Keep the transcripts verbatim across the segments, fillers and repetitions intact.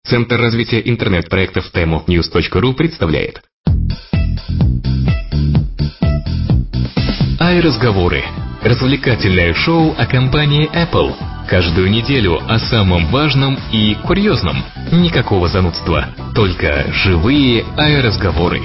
Центр развития интернет-проектов таймофньюз точка ру представляет iRazговоры. Развлекательное шоу о компании Apple. Каждую неделю о самом важном и курьезном. Никакого занудства, только живые iRazговоры.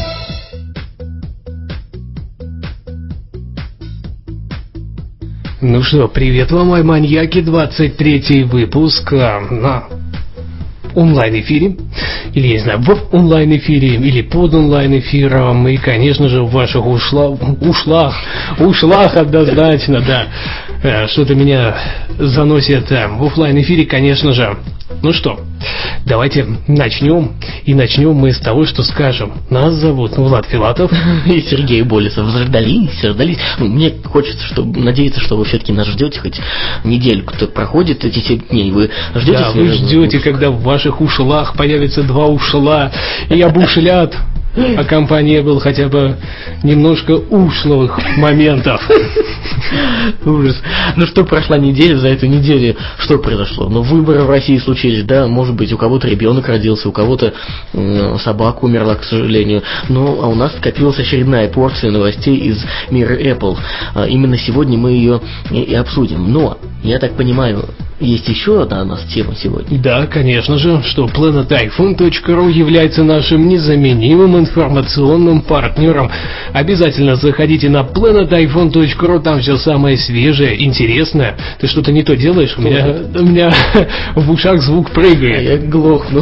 Ну что, привет вам, мои маньяки, двадцать третий выпуск на онлайн-эфире, или, я не знаю, в онлайн-эфире, или под онлайн-эфиром, и, конечно же, в ваших ушла... ушлах, ушлах однозначно, да, что-то меня заносит в офлайн-эфире, конечно же. Ну что, давайте начнем, и начнем мы с того, что скажем. Нас зовут Влад Филатов и Сергей Болесов. Заждались, заждались. Ну, мне хочется, чтобы, надеяться, что вы все-таки нас ждете хоть недельку-то проходит эти семь дней. Вы ждете? Да, вы ждете, выпуск, когда в ваших ушлах появится два ушла и обушлят. А компания был хотя бы немножко ушлых моментов. Ужас. Ну что, прошла неделя, за эту неделю что произошло? Ну, выборы в России случились, да, может быть, у кого-то ребенок родился, у кого-то э, собака умерла, к сожалению. Ну, а у нас скопилась очередная порция новостей из мира Apple. А именно сегодня мы ее и, и обсудим. Но, я так понимаю, есть еще одна у нас тема сегодня. Да, конечно же, что планет айфон точка ру является нашим незаменимым информационным партнером. Обязательно заходите на планет айфон точка ру, там все самое свежее, интересное. Ты что-то не то делаешь? У меня, у меня в ушах звук прыгает. А я глохну.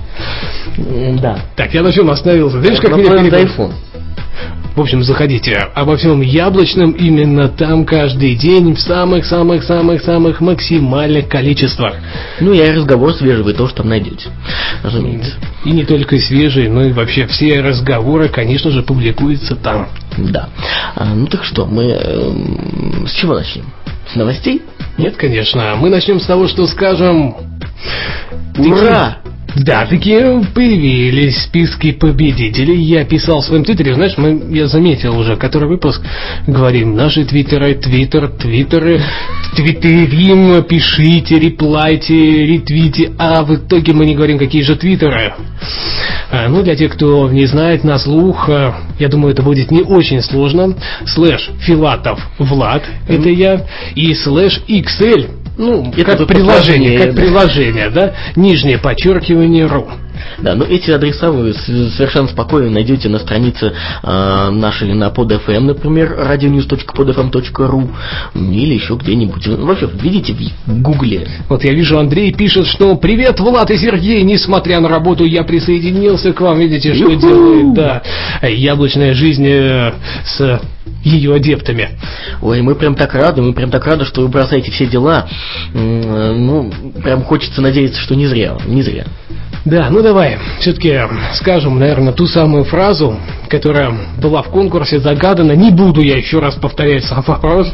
Да. Так, я на чем остановился? Видишь, как меня перепон? В общем, заходите обо всем яблочном именно там каждый день в самых-самых-самых-самых максимальных количествах. Ну и разговор свежий вы тоже там найдете, разумеется. И не только свежие, но и вообще все разговоры, конечно же, публикуются там. Да. А, ну так что, мы э, с чего начнем? С новостей? Нет, конечно. Мы начнем с того, что скажем... Ура! Да, такие появились списки победителей. Я писал в своем твиттере, знаешь, мы, я заметил уже, который выпуск, говорим, наши твиттеры, твиттер, твиттеры, твиттерим, пишите, реплайте, ретвите, а в итоге мы не говорим, какие же твиттеры. А, ну, для тех, кто не знает, на слух, я думаю, это будет не очень сложно. Слэш Филатов Влад, mm-hmm. это я, и слэш икс эль. Ну, это как приложение, как приложение, да, нижнее подчеркивание ру. Да, но эти адреса вы совершенно спокойно найдете на странице э, нашей на PodFM, например, радионьюз точка подфм точка ру, или еще где-нибудь. Вообще, видите в Гугле. Вот я вижу, Андрей пишет, что «Привет, Влад и Сергей, несмотря на работу, я присоединился к вам». Видите, что Ю-ху! Делает, да, яблочная жизнь э, с ее адептами. Ой, мы прям так рады, мы прям так рады, что вы бросаете все дела. Ну, прям хочется надеяться, что не зря, не зря. Да, ну давай, все-таки скажем, наверное, ту самую фразу, которая была в конкурсе загадана. Не буду я еще раз повторять сам вопрос.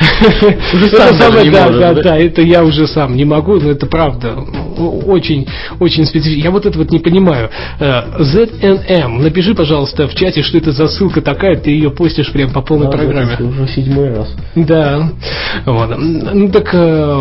Уже сам даже не да, можешь, да, да? да, это я уже сам не могу, но это правда. Очень, очень специфично. Я вот это вот не понимаю. зет эн эм, напиши, пожалуйста, в чате, что это за ссылка такая, ты ее постишь прям по полной да, программе. Это уже седьмой раз. Да. Вот. Ну так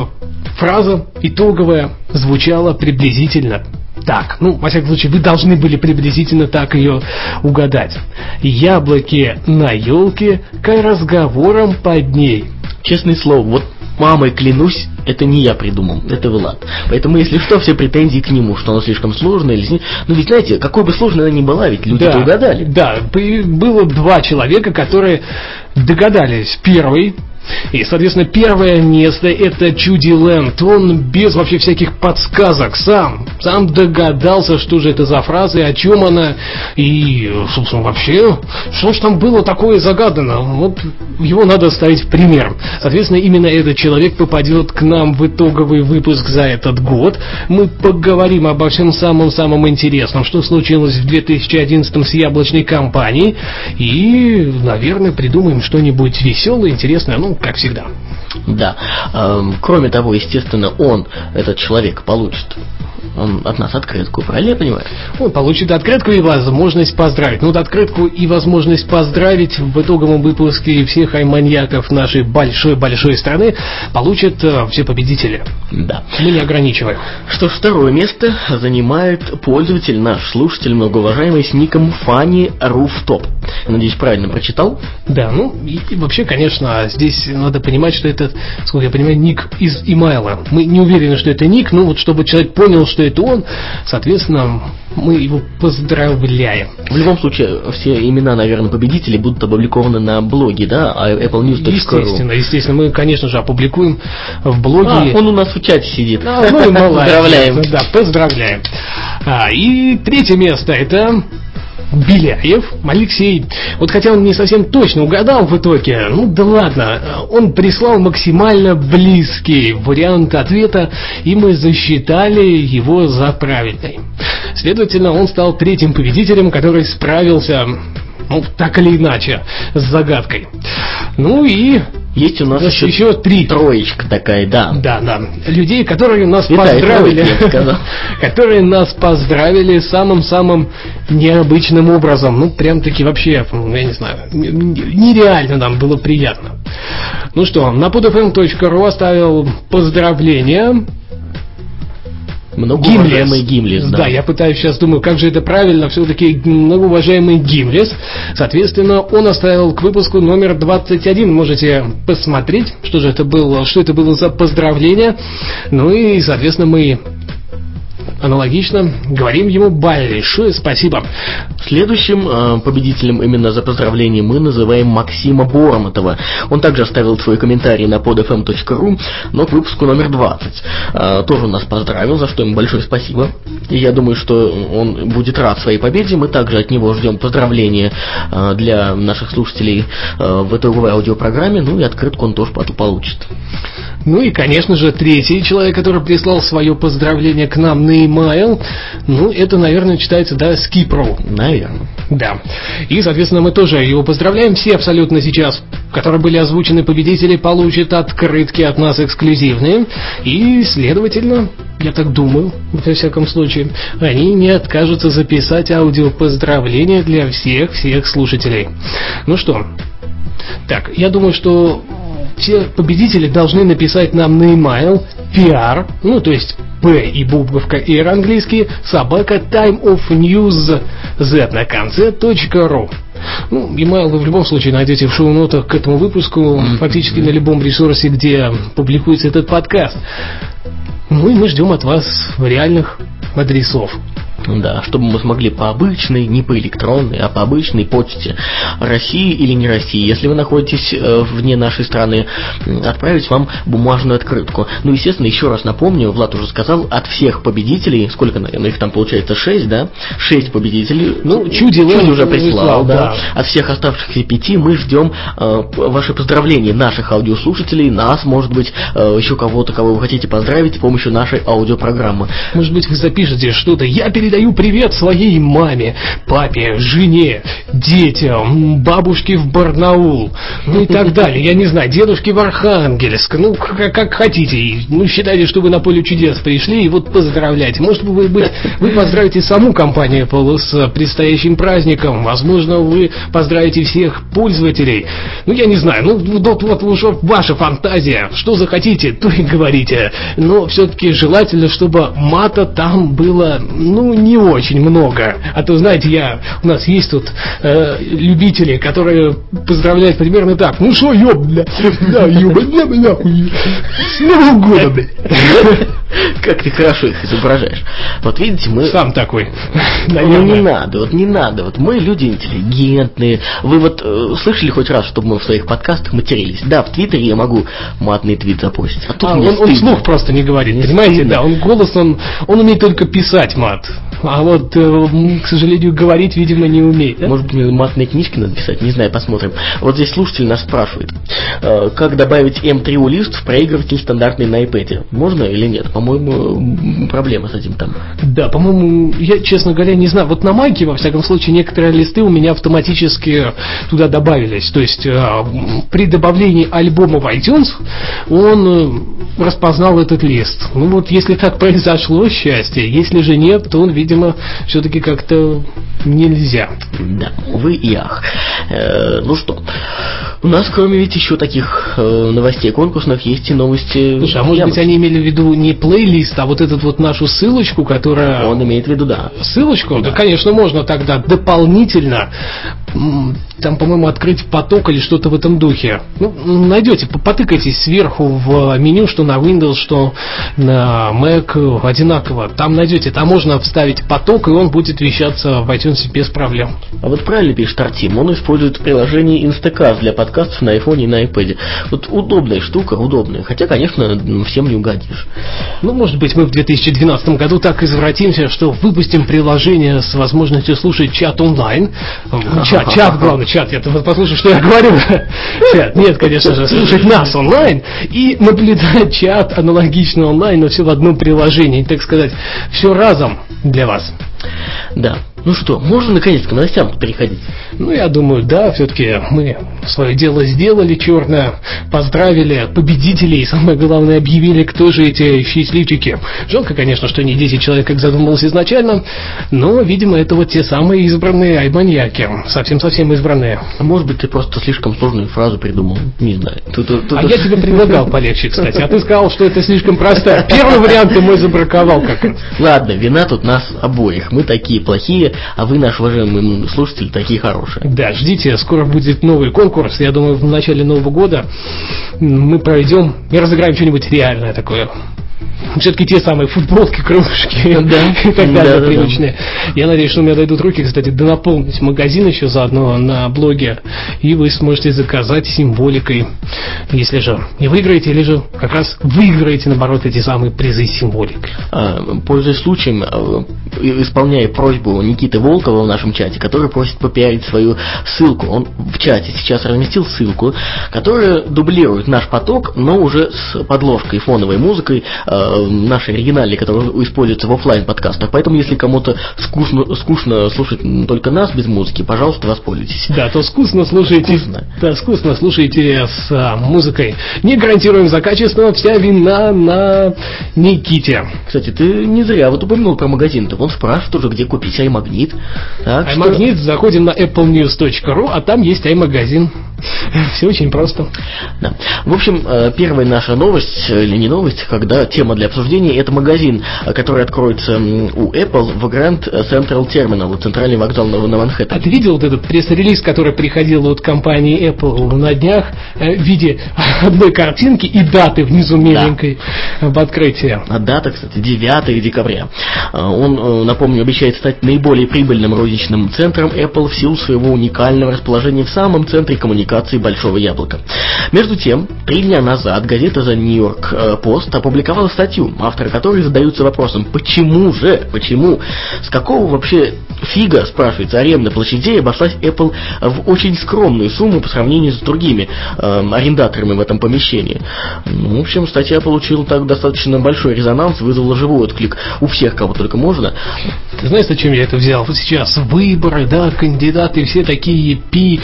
фраза итоговая звучала приблизительно так, ну, во всяком случае, вы должны были приблизительно так ее угадать. Яблоки на елке, к разговорам под ней. Честное слово, вот мамой клянусь, это не я придумал, это Влад. Поэтому, если что, все претензии к нему, что оно слишком сложное. Или... Ну, ведь, знаете, какой бы сложной она ни была, ведь люди да, угадали. Да, было два человека, которые догадались. Первый. И, соответственно, первое место — это Чуди Лэнд. Он без вообще всяких подсказок сам, сам догадался, что же это за фраза и о чем она. И, собственно, вообще, что ж там было такое загадано. Вот его надо ставить в пример. Соответственно, именно этот человек попадет к нам в итоговый выпуск за этот год. Мы поговорим обо всем самом-самом интересном, что случилось в две тысячи одиннадцатом с яблочной компанией. И, наверное, придумаем что-нибудь веселое, интересное, ну, как всегда. Да. Эм, кроме того, естественно, он, этот человек, получит он от нас открытку, правильно я понимаю? Он получит открытку и возможность поздравить. Ну, вот открытку и возможность поздравить в итоговом выпуске всех айманьяков нашей большой-большой страны получат э, все победители. Да. Мы не ограничиваем. Что ж, второе место занимает пользователь, наш слушатель, многоуважаемый, с ником Funny Rooftop. Надеюсь, правильно прочитал? Да, ну, и, и вообще, конечно, здесь надо понимать, что это, сколько я понимаю, ник из имейла. Мы не уверены, что это ник, но вот чтобы человек понял, что это он, соответственно, мы его поздравляем. В любом случае, все имена, наверное, победителей будут опубликованы на блоге, да, apple news точка ru. Естественно, естественно, мы, конечно же, опубликуем в блоге. А, он у нас в чате сидит. А, ну и молодец. Поздравляем. Да, поздравляем. А, и третье место — это Беляев Алексей. Вот хотя он не совсем точно угадал в итоге, ну да ладно, он прислал максимально близкий вариант ответа, и мы засчитали его за правильный. Следовательно, он стал третьим победителем, который справился, ну, так или иначе, с загадкой. Ну и есть у нас еще, еще три. Троечка такая, да. Да, да. Людей, которые нас Витаю, поздравили. троечка, которые нас поздравили самым-самым необычным образом. Ну, прям-таки вообще, я не знаю, нереально нам было приятно. Ну что, на под эф эм точка ру оставил поздравления. Многоуважаемый Гимлис, да. Да, я пытаюсь сейчас, думаю, как же это правильно, все-таки многоуважаемый Гимлис. Соответственно, он оставил к выпуску номер двадцать один. Можете посмотреть, что же это было, что это было за поздравление. Ну и, соответственно, мы аналогично говорим ему большое спасибо. Следующим э, победителем именно за поздравление мы называем Максима Бормотова. Он также оставил свой комментарий на под эф эм точка ру, но к выпуску номер двадцать. Э, тоже нас поздравил, за что ему большое спасибо. И я думаю, что он будет рад своей победе. Мы также от него ждем поздравления э, для наших слушателей э, в итоговой аудиопрограмме. Ну и открытку он тоже получит. Ну и, конечно же, третий человек, который прислал свое поздравление к нам на e-mail, ну, это, наверное, читается, да, Скипро. Наверное. Да. И, соответственно, мы тоже его поздравляем. Все абсолютно сейчас, которые были озвучены победители, получат открытки от нас эксклюзивные. И, следовательно, я так думаю, во всяком случае, они не откажутся записать аудиопоздравления для всех-всех слушателей. Ну что, так, я думаю, что все победители должны написать нам на e-mail пи ар, ну то есть П и буковка R английский, собака time of news z на конце точка ру. Ну, e-mail вы в любом случае найдете в шоу-нотах к этому выпуску, mm-hmm. фактически на любом ресурсе, где публикуется этот подкаст. Ну и мы ждем от вас реальных адресов. Да, чтобы мы смогли по обычной, не по электронной, а по обычной почте России или не России, если вы находитесь э, вне нашей страны, отправить вам бумажную открытку. Ну, естественно, еще раз напомню, Влад уже сказал, от всех победителей, сколько, наверное, их там получается, шесть, да? Шесть победителей. Ну, Чуди, Чуди уже прислал, да. да. От всех оставшихся пяти мы ждем э, ваши поздравления, наших аудиослушателей, нас, может быть, э, еще кого-то, кого вы хотите поздравить с помощью нашей аудиопрограммы. Может быть, вы запишете что-то. Я передаю привет своей маме, папе, жене, детям, бабушке в Барнаул, ну и так далее. Я не знаю, дедушке в Архангельск, ну как, как хотите. Ну считайте, что вы на поле чудес пришли и вот поздравляйте. Может быть, вы, вы поздравите саму компанию Apple с предстоящим праздником. Возможно, вы поздравите всех пользователей. Ну я не знаю, ну вот, вот уже ваша фантазия. Что захотите, то и говорите. Но все-таки желательно, чтобы мата там было, ну, не очень много. А то, знаете, я, у нас есть тут э, любители, которые поздравляют примерно так. Ну что, ёб, бля, да, ёб, бля, бля, с Новым годом, бля. Как ты хорошо их изображаешь. Вот видите, мы... Сам такой. Ну не надо, вот не надо. Вот мы люди интеллигентные. Вы вот э, слышали хоть раз, чтобы мы в своих подкастах матерились? Да, в Твиттере я могу матный твит запостить. А тут а, мне он, он вслух просто не говорит, не понимаете? стыдно. Да, он голос, он, он умеет только писать мат. а вот, к сожалению, говорить, видимо, не умеет. Да? Может быть, мне матные книжки надо писать, не знаю, посмотрим. Вот здесь слушатель нас спрашивает, как добавить эм три лист в проигрыватель стандартный на iPad. Можно или нет? По-моему, проблема с этим там. Да, по-моему, я, честно говоря, не знаю. Вот на Маке, во всяком случае, некоторые листы у меня автоматически туда добавились. То есть при добавлении альбома в iTunes он распознал этот лист. Ну вот, если так произошло, счастье. Если же нет, то он, видимо, все-таки как-то нельзя. Да, увы и ах. Э, ну что, у нас, кроме ведь еще таких э, новостей конкурсных, есть и новости. Слушай, а может яблоки. быть, они имели в виду не плейлист, а вот эту вот нашу ссылочку, которая... Он имеет в виду, да. Ссылочку? Да, да, конечно, можно тогда дополнительно там, по-моему, открыть поток или что-то в этом духе. Ну, найдете, потыкайтесь сверху в меню, что на Windows, что на Mac, одинаково. Там найдете, там можно вставить поток, и он будет вещаться в iTunes без проблем. А вот правильно пишет Артем, он использует приложение Instacast для подкастов на iPhone и на iPad. Вот удобная штука, удобная. Хотя, конечно, всем не угодишь. Ну, может быть, мы в две тысячи двенадцатом году так извратимся, что выпустим приложение с возможностью слушать чат онлайн. Чат, чат, главное, чат. Я послушаю, что я говорю. Чат. Нет, конечно же, слушать нас онлайн и наблюдать чат аналогично онлайн, но все в одном приложении. Так сказать, все разом для вас. Да. Ну что, можно наконец к новостям переходить? Ну, я думаю, да, все-таки мы свое дело сделали черное, поздравили победителей и, самое главное, объявили, кто же эти счастливчики. Жалко, конечно, что не десять человек, как задумывалось изначально, но, видимо, это вот те самые избранные айманьяки, совсем-совсем избранные. А может быть, ты просто слишком сложную фразу придумал, не знаю. Тут, тут, тут... А я тебе предлагал полегче, кстати, а ты сказал, что это слишком простая. Первый вариант ты мой забраковал как раз. Ладно, вина тут нас обоих, мы такие плохие, а вы, наш уважаемый слушатель, такие хорошие. Да, ждите, скоро будет новый конкурс. Я думаю, в начале Нового года мы проведем и разыграем что-нибудь реальное такое. Все-таки те самые футболки, кружки, да, и так далее, да, привычные. Да, да. Я надеюсь, что у меня дойдут руки, кстати, да наполнить магазин еще заодно на блоге, и вы сможете заказать символикой, если же не выиграете, или же как раз выиграете, наоборот, эти самые призы с символикой. А, пользуясь случаем, исполняя просьбу Никиты Волкова в нашем чате, который просит попиарить свою ссылку. Он в чате сейчас разместил ссылку, которая дублирует наш поток, но уже с подложкой, фоновой музыкой, нашей оригинальной, которая используется в офлайн подкастах. Поэтому, если кому-то скучно, скучно слушать только нас без музыки, пожалуйста, воспользуйтесь. Да, то скучно слушайте, вкусно. Да, скучно слушайте с а, музыкой. Не гарантируем за качество, вся вина на Никите. Кстати, ты не зря вот упомянул про магазин-то. Он спрашивает уже, где купить iMagnet. iMagnet, что... заходим на apple news точка ru, а там есть iMagazine. Все очень просто. Да. В общем, первая наша новость, или не новость, когда тема для обсуждения, это магазин, который откроется у Apple в Grand Central Terminal, центральный вокзал на, на Манхэттене. А ты видел вот этот пресс-релиз, который приходил от компании Apple на днях в виде одной картинки и даты внизу меленькой, да, в открытии? А дата, кстати, девятого декабря. Он, напомню, обещает стать наиболее прибыльным розничным центром Apple в силу своего уникального расположения в самом центре коммуникации Большого Яблока. Между тем, три дня назад газета The New York Post опубликовала статью, авторы которой задаются вопросом, почему же, почему, с какого вообще фига, спрашивается, аренда площадей обошлась Apple в очень скромную сумму по сравнению с другими э, арендаторами в этом помещении. Ну, в общем, статья получила так достаточно большой резонанс, вызвала живой отклик у всех, кого только можно. Ты знаешь, зачем я это взял? Вот сейчас выборы, да, кандидаты, все такие пи...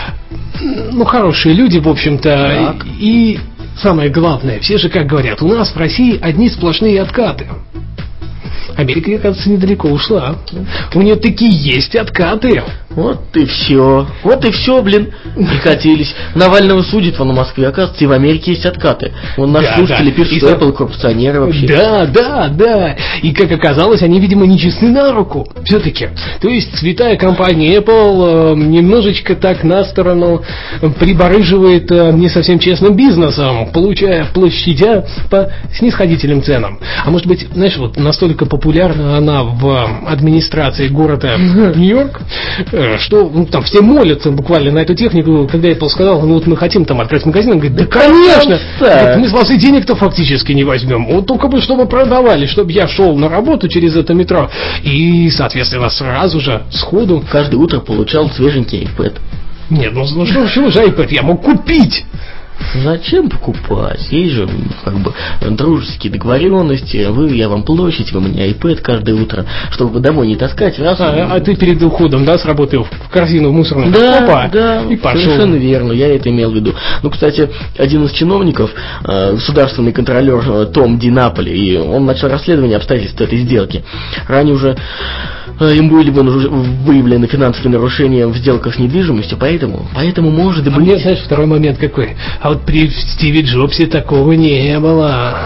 Ну, хорошие люди, в общем-то, так. И самое главное, все же, как говорят, у нас в России одни сплошные откаты. Америка, кажется, недалеко ушла. У нее такие есть откаты. Вот и все. Вот и все, блин. Прикатились. Навального судят вон в Москве. Оказывается, и в Америке есть откаты. Вон наши да, слушатели да. пишут, что Apple коррупционеры вообще. Да, да, да. И как оказалось, они, видимо, не честны на руку. Все-таки. То есть, святая компания Apple э, немножечко так на сторону прибарыживает э, не совсем честным бизнесом, получая площадя по снисходительным ценам. А может быть, знаешь, вот настолько популярна она в администрации города Нью-Йорк, что ну, там все молятся буквально на эту технику, когда Apple сказал, ну вот мы хотим там открыть магазин, он говорит, да, да конечно, говорит, мы с вас и денег-то фактически не возьмем, вот только бы чтобы продавали, чтобы я шел на работу через это метро, и, соответственно, сразу же, сходу. Каждое утро получал свеженький iPad. Нет, ну, ну что, почему же iPad я мог купить? Зачем покупать? Есть же как бы дружеские договоренности. Вы, я вам площадь, вы мне iPad каждое утро, чтобы домой не таскать. Раз а, а ты перед уходом, да, сработал в корзину мусорную? Да, Опа, да, и пошел. Совершенно верно, я это имел в виду. Ну, кстати, один из чиновников, государственный контролер Том Ди Наполи, и он начал расследование обстоятельств этой сделки. Ранее уже им были бы выявлены финансовые нарушения в сделках с недвижимостью, поэтому, поэтому может быть... А мне, знаешь, второй момент какой? А вот при Стиве Джобсе такого не было.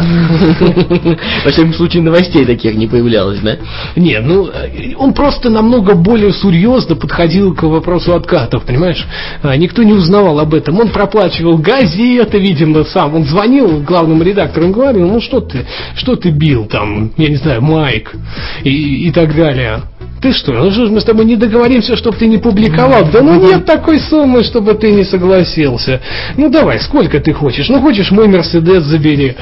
Во всяком случае, новостей таких не появлялось, да? Не, ну, он просто намного более серьезно подходил к вопросу откатов, понимаешь? Никто не узнавал об этом. Он проплачивал газеты, видимо, сам. Он звонил главному редактору, он говорил, ну что ты, что ты бил там, я не знаю, Майк и, и так далее. Ты что, ну что ж мы с тобой не договоримся, чтобы ты не публиковал? Да ну нет такой суммы, чтобы ты не согласился. Ну давай, сколько ты хочешь? Ну хочешь мой Мерседес забери.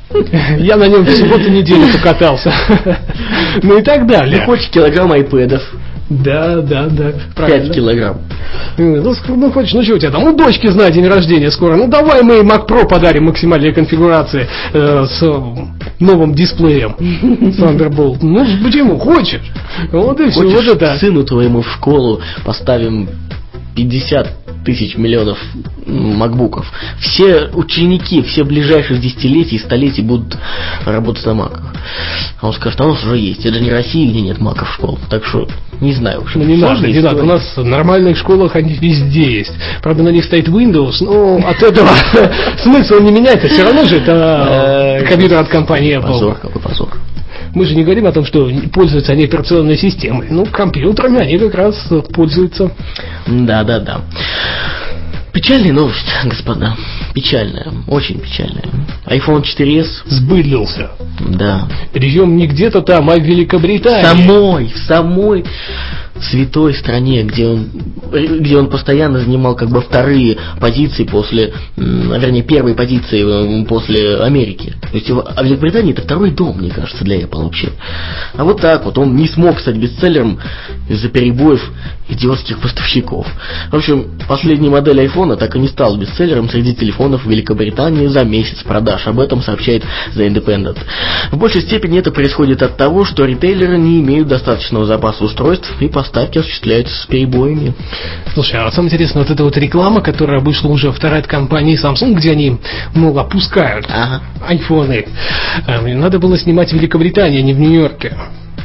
Я на нем в субботу неделю покатался. Ну и так далее. Ну хочешь килограмм айпэдов? Да, да, да. Пять килограмм. Ну, ну хочешь, ну что у тебя там? У дочки, знай, день рождения скоро. Ну давай мы ей Mac Pro подарим максимальной конфигурации э, с новым дисплеем Thunderbolt. Ну почему? Хочешь? Вот и все. Хочешь, вот это. Сыну твоему в школу поставим пятьдесят тысяч миллионов макбуков. Все ученики, все ближайших десятилетий и столетий будут работать на маках. А он скажет, а у нас уже есть. Это же не Россия, где нет маков в школах. Так что не знаю. Ну не надо, не надо. У нас в нормальных школах они везде есть. Правда, на них стоит Windows, но от этого смысл не меняется. Все равно же это компьютер от компании Apple. Позор, какой позор. Мы же не говорим о том, что пользуются они операционной системой. Ну, компьютерами они как раз пользуются. Да, да, да. Печальная новость, господа. Печальная, очень печальная. айфон четыре эс сбыдлился. Да. Причем не где-то там, а в Великобритании. В самой, в самой святой стране, где он, где он постоянно занимал как бы вторые позиции после, вернее, первые позиции после Америки. То есть его, а Великобритания это второй дом, мне кажется, для Apple вообще. А вот так вот, он не смог стать бестселлером из-за перебоев идиотских поставщиков. В общем, последняя модель айфона так и не стала бестселлером среди телефонов в Великобритании за месяц продаж. Об этом сообщает The Independent. В большей степени это происходит от того, что ритейлеры не имеют достаточного запаса устройств и поставки осуществляются с перебоями. Слушай, а самое интересное, вот эта вот реклама, которая вышла уже вторая от компании Samsung, где они, мол, опускают ага. айфоны, надо было снимать в Великобритании, а не в Нью-Йорке.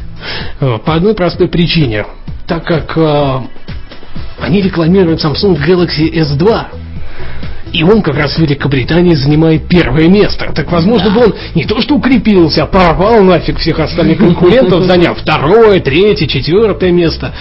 По одной простой причине. Так как э, они рекламируют Samsung Galaxy эс два, и он как раз в Великобритании занимает первое место. Так, возможно, бы он не то что укрепился, а порвал нафиг всех остальных конкурентов, заняв второе, третье, четвертое место.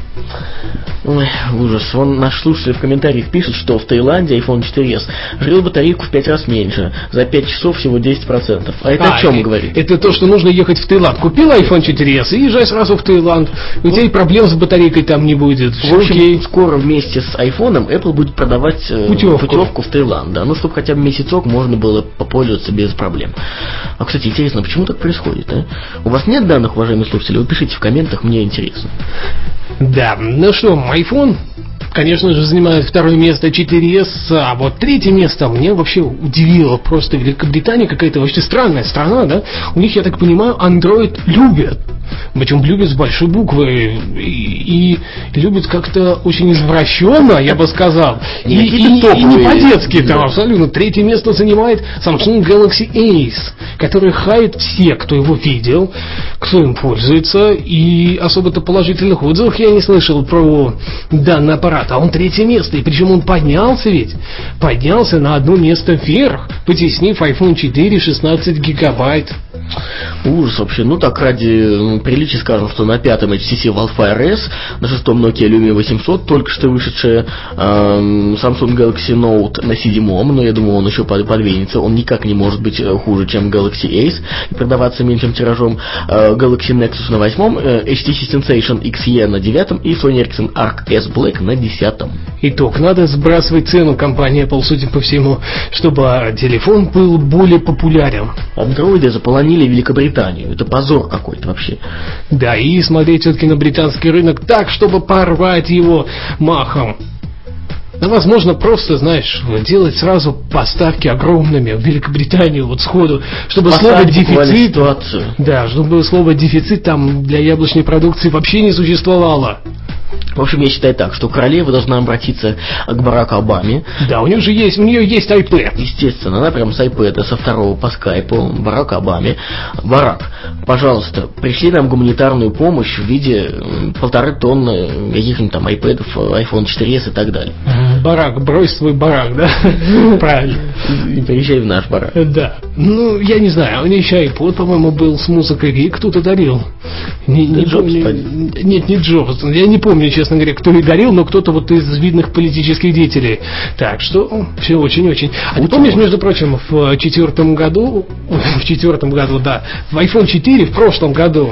Ой, ужас. Вон наш слушатель в комментариях пишет, что в Таиланде айфон четыре эс жрет батарейку в пять раз меньше. За пять часов всего десять процентов. А это а, о чем это, говорит? Это то, что нужно ехать в Таиланд. Купил айфон четыре эс и езжай сразу в Таиланд. У ну, тебя и проблем с батарейкой там не будет. В общем, окей. Скоро вместе с айфоном Apple будет продавать путевку, путевку в Таиланд. Да? Ну, чтобы хотя бы месяцок можно было попользоваться без проблем. А, кстати, интересно, почему так происходит? А? У вас нет данных, уважаемые слушатели? Вы пишите в комментах, мне интересно. Да, ну что, iPhone, конечно же, занимает второе место четыре эс, а вот третье место мне вообще удивило. Просто Великобритания какая-то вообще странная страна, да? У них, я так понимаю, Android любят. Причем любят с большой буквы и, и любят как-то очень извращенно, я бы сказал. И, и, и, и не по-детски там, да. Абсолютно. Третье место занимает Samsung Galaxy Ace, который хает все, кто его видел, кто им пользуется. И особо-то положительных отзывов я не слышал про данный аппарат. А он третье место. И причем он поднялся ведь. Поднялся на одно место вверх, потеснив айфон четыре шестнадцать гигабайт. Ужас вообще. Ну так, ради приличия скажем, что на пятом эйч ти си Wildfire эс, на шестом Nokia Lumia восемьсот, только что вышедшая, э, Samsung Galaxy Note на седьмом, но я думаю, он еще подвинется, он никак не может быть хуже, чем Galaxy Ace и продаваться меньшим тиражом, э, Galaxy Nexus на восьмом, э, эйч ти си Sensation икс и на девятом и Sony Ericsson Arc S Black на десятом. Итог. Надо сбрасывать цену компании Apple, судя по всему, чтобы телефон был более популярен. Андроиды заполонили Великобританию. Это позор какой-то вообще. Да, и смотреть все-таки на британский рынок так, чтобы порвать его махом. Да, возможно, просто, знаешь, делать сразу поставки огромными в Великобританию, вот сходу, чтобы слово «дефицит», да, чтобы слово «дефицит» там для яблочной продукции вообще не существовало. В общем, я считаю так, что королева должна обратиться к Бараку Обаме. Да, у нее же есть, у нее есть iPad. Естественно, она прям с iPad, со второго по скайпу, Бараку Обаме. Барак, пожалуйста, пришли нам гуманитарную помощь в виде полторы тонны каких-нибудь там iPad'ов, iPhone четыре эс и так далее. Барак, брось свой барак, да? Правильно. И приезжай в наш барак. Да. Ну, я не знаю, у нее еще iPod, по-моему, был с музыкой, и кто-то дарил. Не, не Джобс, помню, нет, не Джобс. Я не помню, честно говоря, кто и дарил, но кто-то вот из видных политических деятелей. Так что все очень-очень. А ты помнишь, между прочим, в четвертом году, в четвертом году, да, в iPhone четыре в прошлом году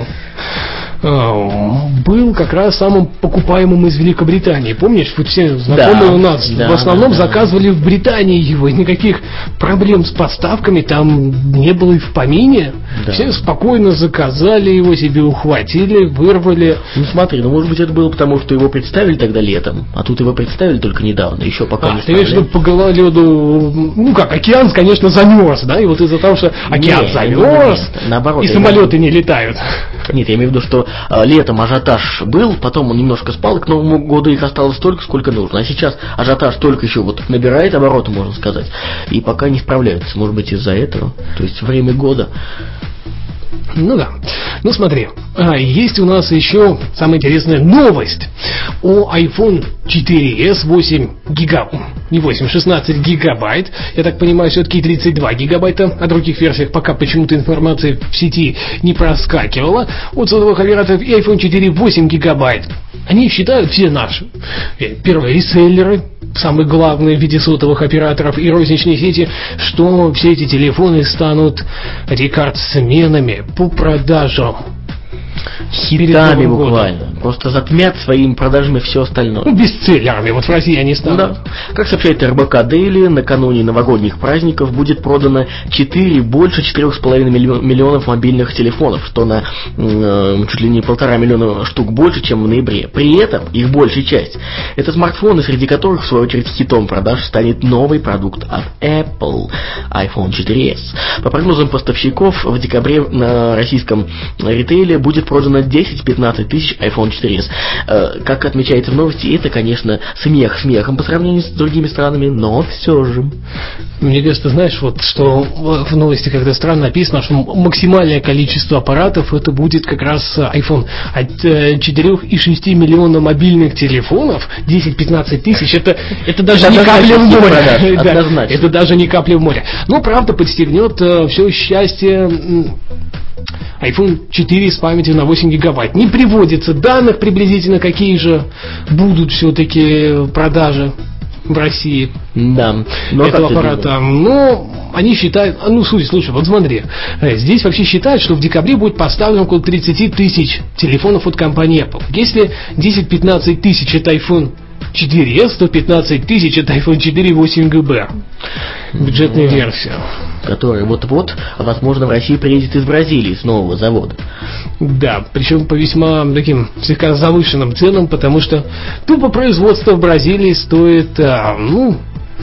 был как раз самым покупаемым из Великобритании. Помнишь, вот все знакомые да, у нас да, в основном да, да. заказывали в Британии его, и никаких проблем с поставками там не было и в помине. Да. Все спокойно заказали его, себе ухватили, вырвали. Ну смотри, ну может быть это было потому, что его представили тогда летом, а тут его представили только недавно, еще пока а, не ты имеешь в виду по гололеду, ну как, океан, конечно, замерз, да, и вот из-за того, что океан нет, замерз, наоборот, и самолеты не летают. Нет, я имею в виду, что а, летом ажиотаж был, потом он немножко спал, к Новому году их осталось столько, сколько нужно. А сейчас ажиотаж только еще вот набирает обороты, можно сказать, и пока не справляются. Может быть, из-за этого. То есть время года. Ну да. Ну смотри, а, есть у нас еще самая интересная новость о iPhone четыре эс восемь гигабайт, не восемь, шестнадцать гигабайт, я так понимаю, все-таки тридцать два гигабайта. О других версиях пока почему-то информация в сети не проскакивала. От сотовых операторов и iPhone четыре восемь гигабайт. Они считают, все наши первые реселлеры, самые главные в виде сотовых операторов и розничные сети, что все эти телефоны станут рекордсменами по продажам. Хитами буквально. Просто затмят своими продажами все остальное. Ну, бестселлерами. Вот в России они станут. Да. Как сообщает эр бэ ка Daily, накануне новогодних праздников будет продано четыре, больше четырех с половиной миллионов мобильных телефонов, что на э, чуть ли не полтора миллиона штук больше, чем в ноябре. При этом их большая часть это смартфоны, среди которых, в свою очередь, хитом продаж станет новый продукт от Apple, iPhone четыре эс. По прогнозам поставщиков, в декабре на российском ритейле будет продано десять-пятнадцать тысяч iPhone четыре эс. Э, как отмечается в новости, это, конечно, смех смехом по сравнению с другими странами, но все же. Мне кажется, знаешь, вот что в новости, когда странно написано, что максимальное количество аппаратов это будет как раз iPhone. От четыре и шесть миллиона мобильных телефонов, десять-пятнадцать тысяч, это, это даже это не капля в море. Да, это даже не капля в море. Но правда подстегнет э, все счастье iPhone четыре с памятью на восемь гигабайт. Не приводится данных приблизительно, какие же будут все-таки продажи в России да, но этого аппарата. Но они считают, ну слушай, слушай, вот смотри, здесь вообще считают, что в декабре будет поставлено около тридцать тысяч телефонов от компании Apple. Если десять-пятнадцать тысяч это iPhone четыре эс, сто пятнадцать тысяч это iPhone четыре восемь джи би. Бюджетная версия. Который вот-вот, возможно, в России приедет из Бразилии, с нового завода. Да, причем по весьма таким слегка завышенным ценам, потому что тупо производство в Бразилии стоит, а, ну,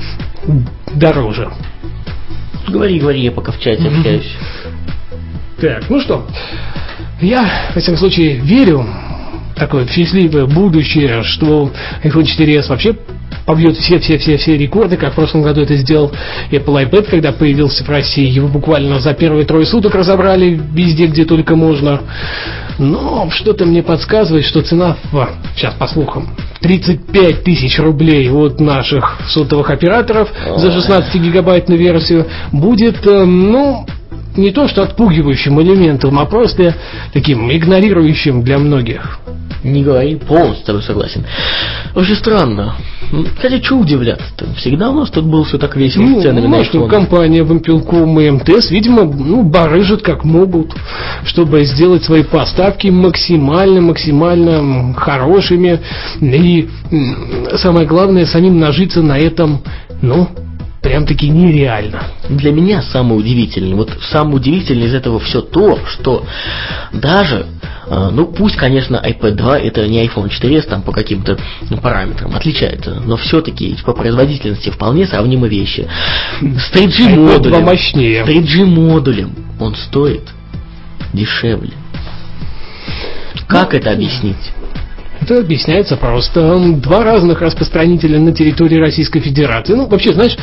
дороже. Говори, говори, я пока в чате общаюсь. Так, ну что, я, во всяком случае, верю в такое счастливое будущее, что iPhone четыре эс вообще побьет все-все-все-все рекорды, как в прошлом году это сделал Apple iPad, когда появился в России. Его буквально за первые трое суток разобрали везде, где только можно. Но что-то мне подсказывает, что цена, сейчас по слухам, тридцать пять тысяч рублей от наших сотовых операторов за шестнадцатигигабайтную версию будет, ну, не то что отпугивающим элементом, а просто таким игнорирующим для многих. Не говори, полностью с тобой согласен. Очень странно. Хотя, что удивляться-то? Всегда у нас тут было все так весело Ну, с ценами на что iPhone. компания Вимпелком и МТС, видимо, ну, барыжат как могут, чтобы сделать свои поставки максимально, максимально хорошими. И самое главное, самим нажиться на этом, ну, прям-таки нереально. Для меня самое удивительное, вот самое удивительное из этого все то, что даже, э, ну пусть, конечно, айпэд два это не айфон четыре эс там по каким-то ну, параметрам отличается, но все-таки по производительности вполне сравнимы вещи. С три джи модулем, мощнее. с три джи модулем он стоит дешевле. Как ну, это объяснить? Это объясняется просто. Два разных распространителя на территории Российской Федерации. Ну, вообще, знаешь,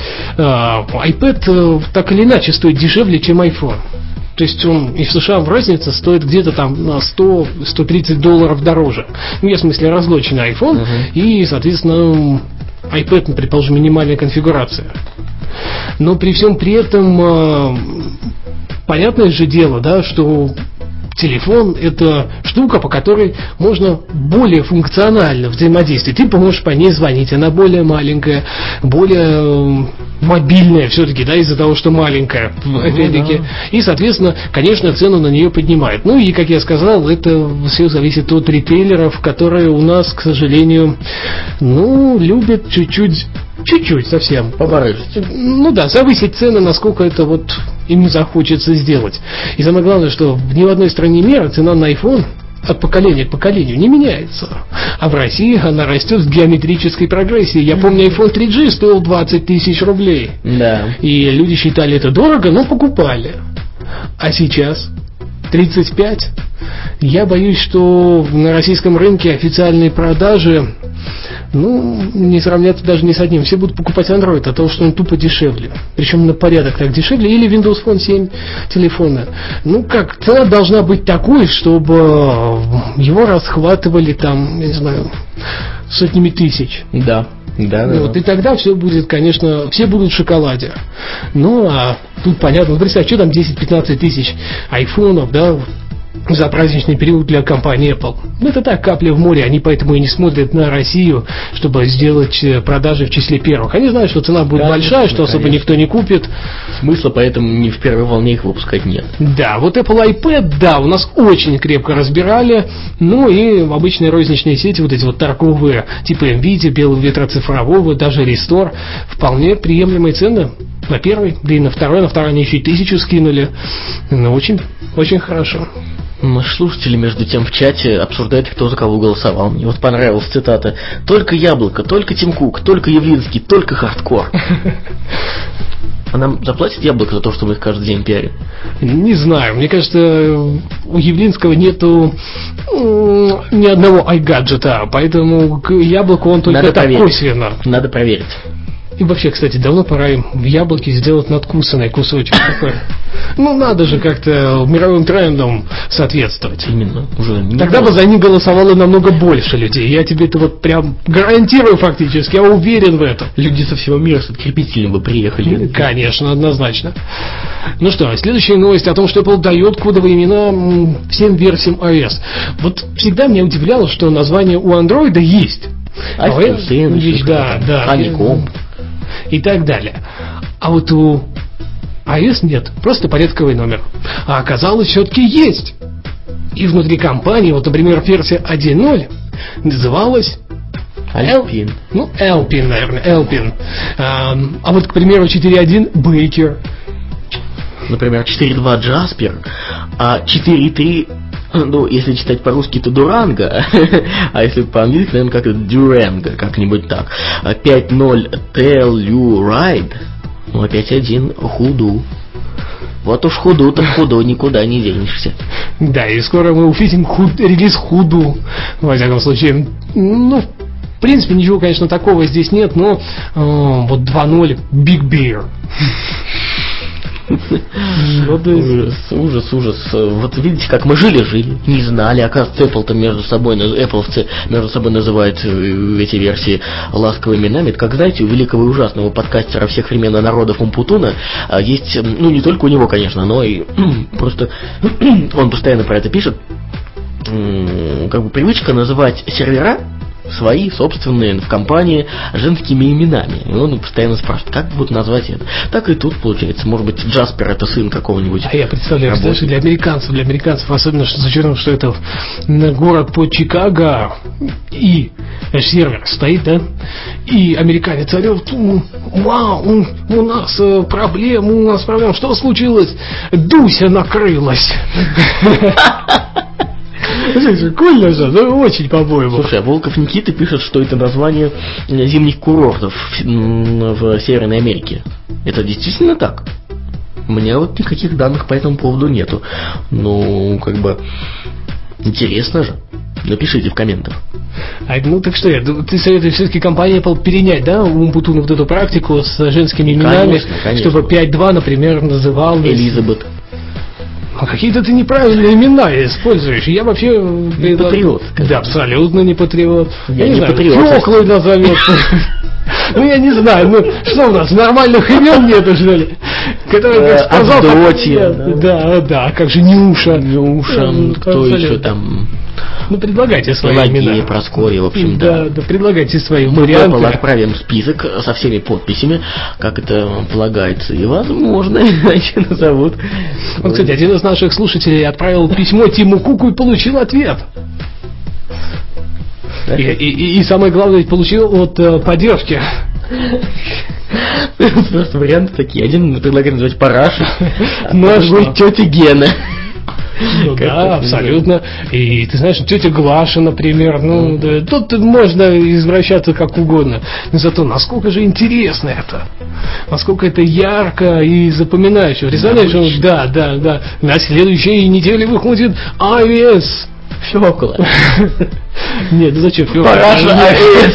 iPad так или иначе стоит дешевле, чем iPhone. То есть он и в США в разнице стоит где-то там на сто - сто тридцать долларов дороже. Ну, я в смысле разлоченный iPhone uh-huh. и, соответственно, iPad, предположим, минимальная конфигурация. Но при всем при этом понятное же дело, да, что телефон – это штука, по которой можно более функционально взаимодействовать. Ты можешь по ней звонить, она более маленькая, более мобильная все-таки, да, из-за того, что маленькая, ну, опять-таки. Да. И, соответственно, конечно, цену на нее поднимает. Ну и, как я сказал, это все зависит от ритейлеров, которые у нас, к сожалению, ну, любят чуть-чуть Чуть-чуть совсем. Побарыжить. Ну да, завысить цены, насколько это вот им захочется сделать. И самое главное, что ни в одной стране мира цена на iPhone от поколения к поколению не меняется. А в России она растет в геометрической прогрессии. Я помню, iPhone три джи стоил двадцать тысяч рублей. Да. И люди считали это дорого, но покупали. А сейчас тридцать пять. Я боюсь, что на российском рынке официальные продажи, ну, не сравнятся даже ни с одним. Все будут покупать Android от того, что он тупо дешевле. Причем на порядок так дешевле. Или Windows Phone семь телефона. Ну как, цена должна быть такой, чтобы его расхватывали там, не знаю, сотнями тысяч. Да. Да, да, вот, да. И тогда все будет, конечно, все будут в шоколаде. Ну, а тут понятно, представь, что там десять-пятнадцать тысяч айфонов, да, за праздничный период для компании Apple. Ну, это так, капля в море, они поэтому и не смотрят на Россию, чтобы сделать продажи в числе первых. Они знают, что цена будет конечно, большая, что особо конечно. Никто не купит. Смысла поэтому не в первой волне их выпускать нет. Да, вот Apple iPad, да, у нас очень крепко разбирали, ну и в обычные розничные сети, вот эти вот торговые, типа Nvidia, Белого ветра цифрового, даже Restore, вполне приемлемые цены. На первый, да и на второй, на второй они еще и тысячу скинули. Ну, очень, очень хорошо. Наши слушатели, между тем, в чате обсуждают, кто за кого голосовал. Мне вот понравилась цитата: «Только Яблоко, только Тим Кук, только Явлинский, только хардкор». А нам заплатит Яблоко за то, что мы их каждый день пиарим? Не знаю. Мне кажется, у Явлинского нету ни одного iGadget, поэтому к Яблоку он только Надо так проверить. косвенно. Надо проверить. И вообще, кстати, давно пора им в Яблоке сделать надкусанный кусочек такой. Ну, надо же как-то мировым трендам соответствовать. Именно. Уже Тогда бы за них голосовало намного больше людей. Я тебе это вот прям гарантирую фактически. Я уверен в этом. Люди со всего мира с открепителем бы приехали. Конечно, однозначно. Ну что, следующая новость о том, что Apple дает кодовые имена всем версиям iOS. Вот всегда меня удивляло, что название у Android есть. iOS, да, да. Honeycomb. И так далее. А вот у iOS нет, просто порядковый номер. А оказалось, все-таки есть. И внутри компании, вот, например, версия один ноль называлась Alpine. L, ну, Alpine, наверное, Alpine. А, а вот, к примеру, четыре один Baker. Например, четыре два Jasper, а четыре три, ну, если читать по-русски, то Дуранго, а если по-английски, наверное, как-то Durango, как-нибудь так. пять ноль Telluride, ну, а пять один Hoodoo. Вот уж Hoodoo, так Hoodoo, никуда не денешься. Да, и скоро мы увидим худ, релиз Hoodoo, во всяком случае. Ну, в принципе, ничего, конечно, такого здесь нет, но э, вот два ноль Big Bear. Ужас, ужас, ужас. Вот видите, как мы жили-жили, не знали. Оказывается, Apple-то между собой, Apple-овцы между собой называют эти версии ласковыми именами. Это, как знаете, у великого и ужасного подкастера всех времен и народов Умпутуна есть, ну не только у него, конечно, но и просто он постоянно про это пишет, как бы привычка называть сервера свои собственные в компании женскими именами. И он постоянно спрашивает, как будут назвать это. Так и тут получается. Может быть, Джаспер это сын какого-нибудь. А я представляю, знаешь, для американцев, для американцев особенно, что зачем, что это город под Чикаго и сервер стоит, да? И американец орет: вау, у нас проблема, у нас проблема. Что случилось? Дуся накрылась. Прикольно же, ну очень, по-моему. Слушай, а Волков Никита пишет, что это название зимних курортов в, в Северной Америке. Это действительно так? У меня вот никаких данных по этому поводу нету. Ну, как бы, интересно же. Напишите в комментах. А, ну так что, ты советуешь все-таки компании Apple перенять, да, у Умпутуна вот эту практику с женскими именами, конечно, конечно. Чтобы пять два, например, называл Элизабет. А какие-то ты неправильные имена используешь. Я вообще... Не патриот. Да, абсолютно не патриот. Я, я не, не патриот. Фёклой назовет. Ну, я не знаю, ну, что у нас, нормальных имен нету, что ли? Которые, как сказал... Авдотья. Да, да, как же Нюша. Нюша, кто еще там... Ну, предлагайте свои Пелагея, имена. Прасковья, в общем, да. Да, да, предлагайте свои варианты. Мы отправим список со всеми подписями, как это полагается, и, возможно, иначе назовут. Вот, кстати, один из наших слушателей отправил письмо Тиму Куку и получил ответ. И, и, и самое главное, получил от э, поддержки. Просто варианты такие. Один предлагает назвать Парашей, а другой тетя Гена. Ну да, абсолютно. И ты знаешь, тетя Глаша, например, ну, да, тут можно извращаться как угодно. Но зато насколько же интересно это. Насколько это ярко и запоминающее. Представляешь, да, да, да. На следующей неделе выходит ай эс. Фёкла. Нет, ну зачем Фёкла? Параша ай эс.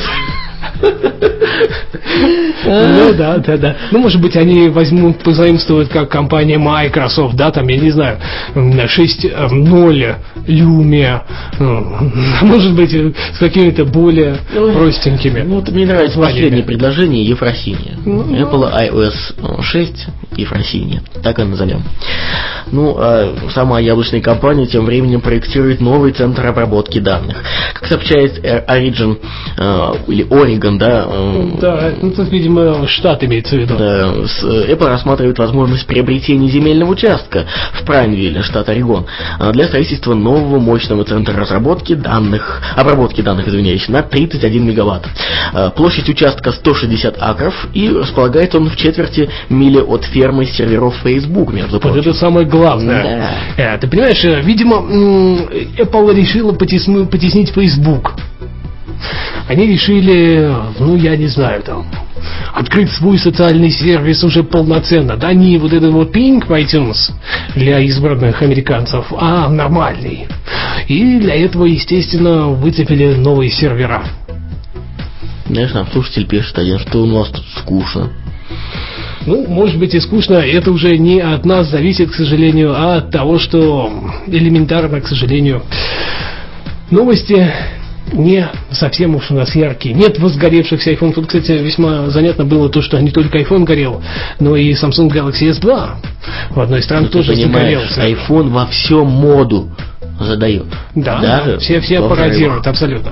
Ну да, да, да. Ну, может быть, они возьмут, позаимствуют, как компания Microsoft, да, там, я не знаю, шесть ноль Lumia, может быть, с какими-то более простенькими. Ну, вот мне нравится последнее предложение Ефросинья. Apple ай о эс шесть Ефросинья, так и назовем. Ну, а сама яблочная компания тем временем проектирует новый центр обработки данных. Как сообщает Origin, или Oregon, да? Да, ну тут, видимо, штат имеется в виду. Да, Apple рассматривает возможность приобретения земельного участка в Прайнвилле, штат Орегон, для строительства нового мощного центра разработки данных, обработки данных, извиняюсь, на тридцать один мегаватт. Площадь участка сто шестьдесят акров, и располагается он в четверти мили от фермы серверов Facebook, между прочим. Вот это самое главное. Да. Ты понимаешь, видимо, Apple решила потеснуть, потеснить Facebook. Они решили, ну, я не знаю, там, открыть свой социальный сервис уже полноценно. Да, не вот этот вот Ping iTunes для избранных американцев, а нормальный. И для этого, естественно, выцепили новые сервера. Знаешь, нам слушатель пишет один, что у нас тут скучно. Ну, может быть и скучно, это уже не от нас зависит, к сожалению, а от того, что элементарно, к сожалению, новости не совсем уж у нас яркие. Нет возгоревшихся iPhone. Тут, кстати, весьма занятно было то, что не только iPhone горел, но и Samsung Galaxy эс два в одной из стран ну, тоже загорелся. iPhone во всем моду задает. Да, даже все, все пародируют, абсолютно.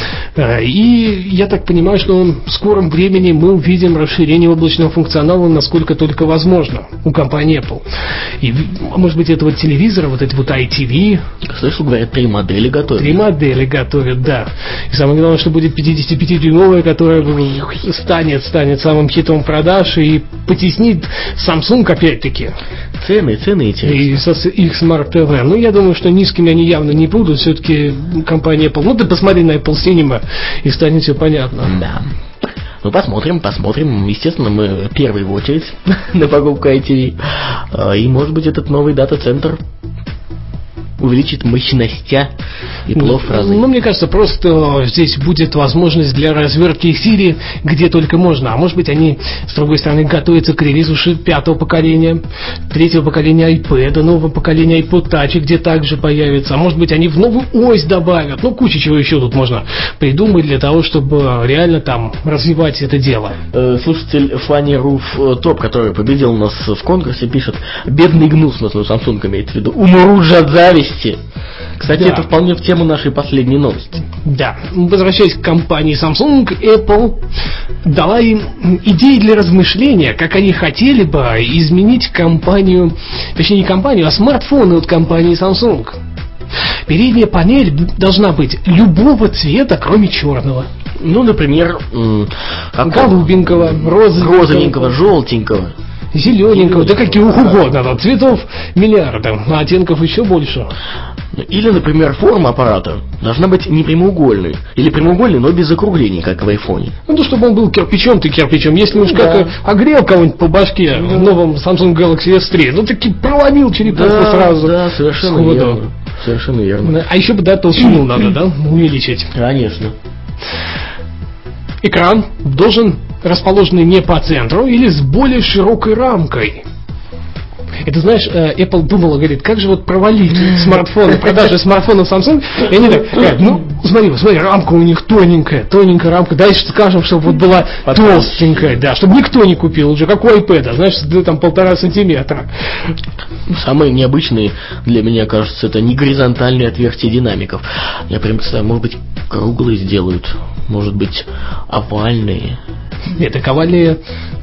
И я так понимаю, что в скором времени мы увидим расширение облачного функционала, насколько только возможно, у компании Apple. И, может быть, это вот телевизора, вот эти вот ай ти ви. Слышал, говорят, три модели готовят. Три модели готовят, да. И самое главное, что будет пятидесятипятидюймовая, которая станет, станет самым хитом продаж и потеснит Samsung, опять-таки. Цены, цены эти. И со их Smart ти ви. Ну, я думаю, что низкими они явно не будут. Все-таки компания Apple. Ну, ты посмотри на Apple Cinema, и станет все понятно. Да. Ну, посмотрим, посмотрим. Естественно, мы первые в очередь на покупку ай ти ви. И, может быть, этот новый дата-центр увеличит мощности и плов в разы. Ну, мне кажется, просто здесь будет возможность для развертки Siri где только можно. А может быть, они, с другой стороны, готовятся к релизу пятого поколения, третьего поколения iPad, нового поколения iPod Touch, где также появится. А может быть, они в новую ось добавят. Ну, куча чего еще тут можно придумать для того, чтобы реально там развивать это дело. Слушатель Фанни Руф Топ, который победил у нас в конкурсе, пишет: бедный гнус, ну, Samsung имеет в виду, умрут же от зависти. Кстати, да. Это вполне в тему нашей последней новости. Да. Возвращаясь к компании Samsung, Apple дала им идеи для размышления, как они хотели бы изменить компанию, точнее не компанию, а смартфоны от компании Samsung. Передняя панель должна быть любого цвета, кроме черного. Ну, например, голубенького, розовенького, розовенького, желтенького, зелененького, да каких угодно, да, цветов миллиарды, а оттенков еще больше. Или, например, форма аппарата должна быть не прямоугольной, или прямоугольной, но без закруглений, как в айфоне. Ну, то, чтобы он был кирпичом, ты кирпичом. Если уж да. как огрел кого-нибудь по башке да. в новом Samsung Galaxy эс три, ну, таки проломил черепаху да, сразу. Да, совершенно верно. Совершенно верно. А еще бы, да, толщину надо, да, увеличить. Конечно. Экран должен расположенный не по центру или с более широкой рамкой. Это, знаешь, Apple думала, говорит, как же вот провалить смартфоны, продажи смартфонов Samsung. И они так, говорят, ну, смотри, смотри, рамка у них тоненькая, тоненькая рамка. Дальше скажем, чтобы вот была толстенькая, да, чтобы никто не купил уже, как у iPad, знаешь, там полтора сантиметра. Самые необычные для меня, кажется, это не горизонтальные отверстия динамиков. Я прям представляю, может быть, круглые сделают, может быть, овальные. Нет, так овальные...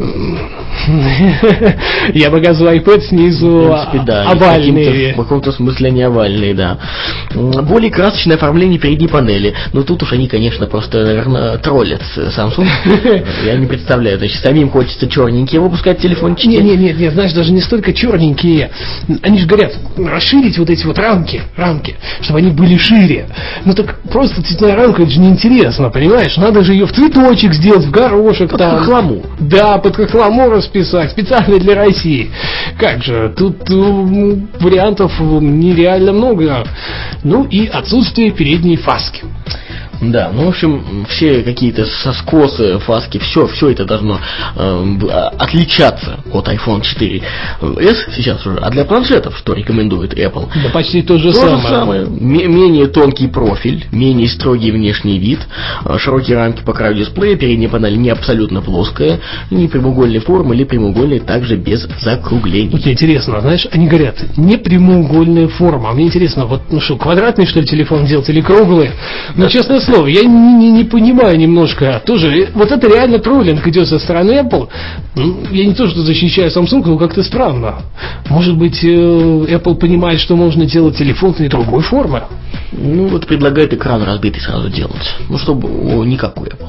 Я показываю iPad снизу, принципе, да, овальные. В каком-то смысле не овальные, да. Более красочное оформление передней панели. Но тут уж они, конечно, просто, наверное, троллят Samsung. Я не представляю. Значит, самим хочется черненькие выпускать телефончики. Нет, нет, нет, нет, знаешь, даже не столько черненькие. Они же говорят, расширить вот эти вот рамки, рамки, чтобы они были шире. Ну так просто цветная рамка, это же неинтересно, понимаешь? Надо же ее в цветочек сделать, в горошек. Под там, хохлому. Да, под хохлому расписать, специально для России. Как же, тут ну, вариантов нереально много. Ну и отсутствие передней фаски. Да, ну в общем, все какие-то соскосы, фаски, все, все это должно э, отличаться от айфон четыре эс сейчас уже. А для планшетов что рекомендует Apple? Да почти то же то самое. Же самое. М- менее тонкий профиль, менее строгий внешний вид, широкие рамки по краю дисплея, передняя панель не абсолютно плоская, не прямоугольной формы или прямоугольной также без закруглений. Вот интересно, знаешь, они говорят, не прямоугольная форма. А мне интересно, вот ну что, квадратный что ли телефон делать или круглый? Ну да. Честно слово, я не, не, не понимаю немножко. Тоже, вот это реально троллинг идет со стороны Apple. Ну, я не то, что защищаю Samsung, но как-то странно. Может быть, Apple понимает, что можно делать телефон не другой формы. Ну, вот предлагает экран разбитый сразу делать. Ну, чтобы о, не как у Apple.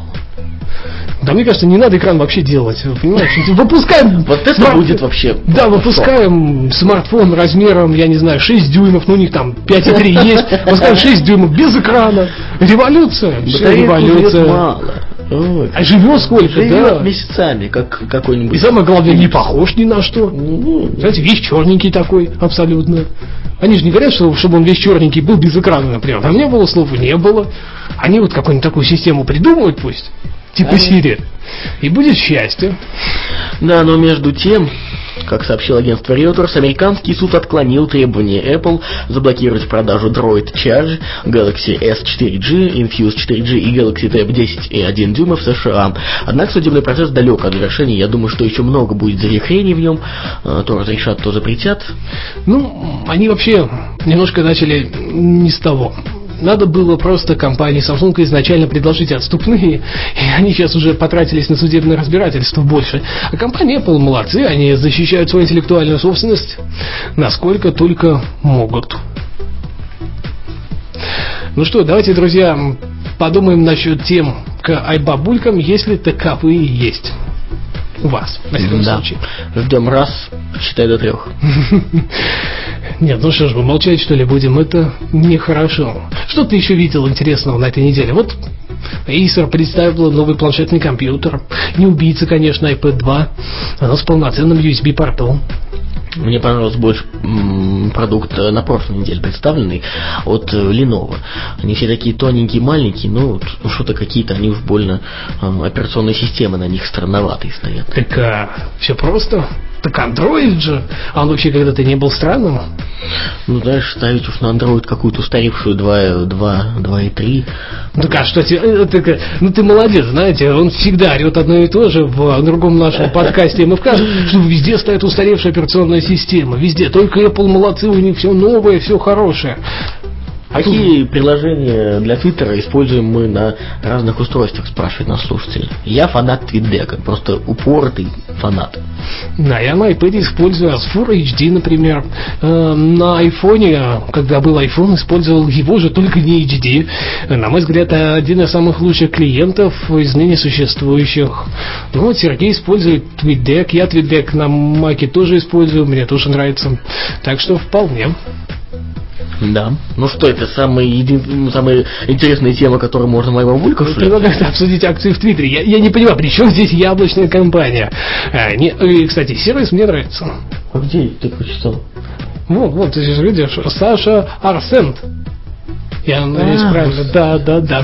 Да, мне кажется, не надо экран вообще делать. Понимаешь? Выпускаем... Вот это смарт... будет вообще... Да, выпускаем смартфон размером, я не знаю, шесть дюймов, ну у них там пять и три есть. Выпускаем шесть дюймов без экрана. Революция. Все, революция. Мало. Ой, а живет сколько, живет да? месяцами, как какой-нибудь. И самое главное, не похож ни на что. Ну, знаете, весь черненький такой, абсолютно. Они же не говорят, что, чтобы он весь черненький был без экрана, например. Там не было слова, не было. Они вот какую-нибудь такую систему придумывают пусть. Типа Siri. И будет счастье. Да, но между тем, как сообщил агентство Reuters, американский суд отклонил требования Apple заблокировать продажу Droid Charge, Galaxy эс четыре джи, Infuse четыре джи и Galaxy Tab десять и один дюйма в США. Однако судебный процесс далек от завершения. Я думаю, что еще много будет завихрений в нем. То разрешат, то запретят. Ну, они вообще немножко начали не с того. Надо было просто компании Samsung изначально предложить отступные, и они сейчас уже потратились на судебное разбирательство больше. А компания Apple молодцы, они защищают свою интеллектуальную собственность насколько только могут. Ну что, давайте, друзья, подумаем насчет тем к айбабулькам, если таковые есть у вас, на всяком да. случае. Ждем раз, считай до трех. Нет, ну что ж, мы молчать что ли будем, это нехорошо. Что ты еще видел интересного на этой неделе? Вот Acer представила новый планшетный компьютер. Не убийца, конечно, iPad два, но с полноценным ю эс би-портом. Мне понравился больше продукт на прошлой неделе представленный от Lenovo. Они все такие тоненькие, маленькие, но что-то какие-то, они уж больно операционные системы на них странноватые стоят. Так а, все просто. Так Android же. А он вообще когда-то не был странным? Ну, знаешь, ставить уж на Android какую-то устаревшую два и три. Ну, так, а что тебе... Так, ну, ты молодец, знаете, он всегда орет одно и то же в другом нашем подкасте эм эф ка, что везде стоит устаревшая операционная система, везде. Только Apple молодцы, у них все новое, все хорошее. Какие приложения для Твиттера используем мы на разных устройствах, спрашивает наш слушатель. Я фанат Твитдека, просто упоротый фанат. Да, я на iPad использую Asfur эйч ди, например. На айфоне, когда был iPhone, использовал его же, только не эйч ди. На мой взгляд, это один из самых лучших клиентов из ныне существующих. Ну, вот Сергей использует TweetDeck, я TweetDeck на Маке тоже использую, мне тоже нравится. Так что вполне. Да. Ну что, это самая, един... самая интересная тема, которую можно моего булька что ли? Предлагаю обсудить акции в Твиттере. Я, я не понимаю, при чем здесь яблочная компания? А, не... И, кстати, сервис мне нравится. А где ты прочитал? Вот, вот, ты же видишь, Саша Арсент. Я надеюсь, правильно. Да, да, да.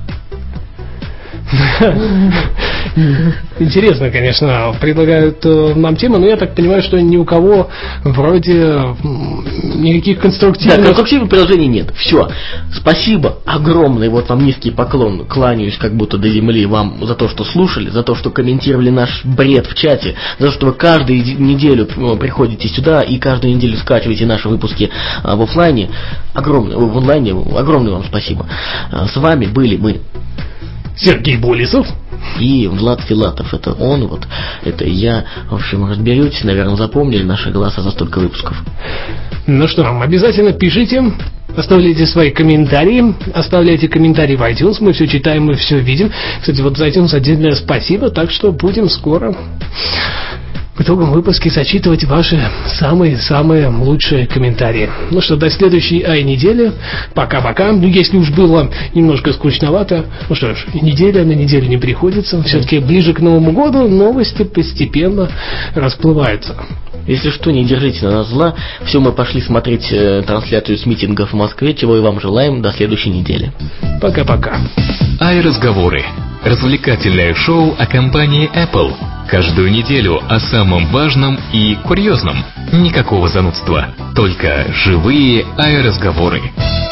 Интересно, конечно, предлагают нам темы, но я так понимаю, что ни у кого вроде никаких конструктивных... Да, конструктивных приложений нет. Все. Спасибо огромное. Вот вам низкий поклон. Кланяюсь как будто до земли вам за то, что слушали, за то, что комментировали наш бред в чате, за то, что вы каждую неделю приходите сюда и каждую неделю скачиваете наши выпуски в офлайне. Огромное, в онлайне. Огромное вам спасибо. С вами были мы, Сергей Болесов и Влад Филатов. Это он, вот, это я. В общем, разберетесь, наверное, запомнили наши голоса за столько выпусков. Ну что, обязательно пишите, оставляйте свои комментарии, оставляйте комментарии в iTunes, мы все читаем, мы все видим. Кстати, вот за iTunes отдельное спасибо, так что будем скоро в итоговом выпуске зачитывать ваши самые-самые лучшие комментарии. Ну что, до следующей ай недели. Пока-пока. Ну, если уж было немножко скучновато, ну что ж, неделя на неделю не приходится. Все-таки ближе к Новому году новости постепенно расплываются. Если что, не держите на нас зла. Все, мы пошли смотреть э, трансляцию с митингов в Москве, чего и вам желаем. До следующей недели. Пока-пока. Ай-разговоры. Развлекательное шоу о компании Apple. Каждую неделю о самом важном и курьезном. Никакого занудства. Только живые ай-разговоры.